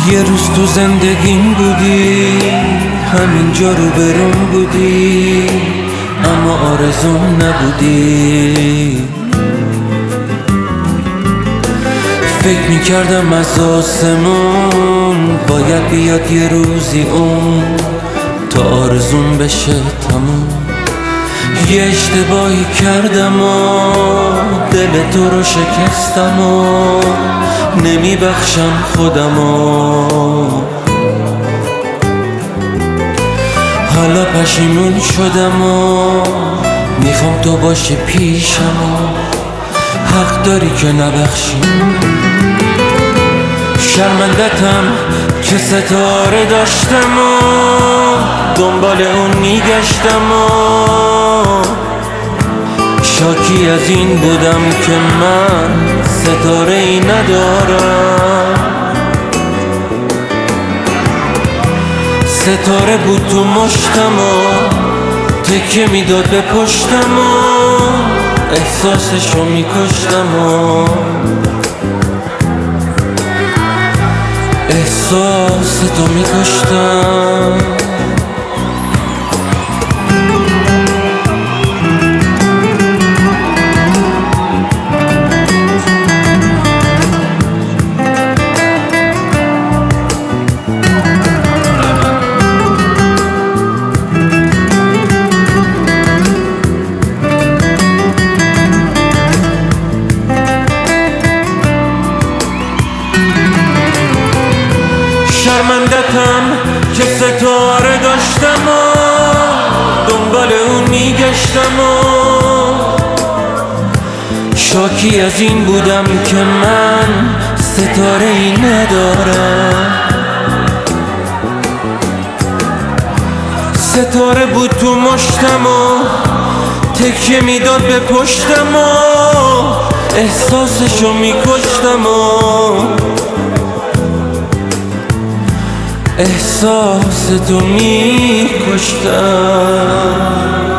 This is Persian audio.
یه روز تو زندگیم بودی، همینجا رو برام بودی، اما آرزوم نبودی. فکر میکردم از آسمون باید بیاد یه روزی اون تا آرزوم بشه تموم. یه اشتباهی کردم و دل تو رو شکستم و نمیبخشم خودم و حالا پشیمون شدم و میخوام تو باشی پیشم و حق داری که نبخشی. شرمندتم که ستاره داشتم و دنبال اون میگشتم و شاکی از این بودم که من ستاره ای ندارم. ستاره بود تو مشتم و تکیه میداد به پشتم و احساسشو میکشتم و احساس تو میکشتم. شرمندتم که ستاره داشتم و دنبال اون میگشتم و شاکی از این بودم که من ستاره ای ندارم. ستاره بود تو مشتم و تکیه میداد به پشتم و احساسشو میکشتم و احساس تو میکشتم.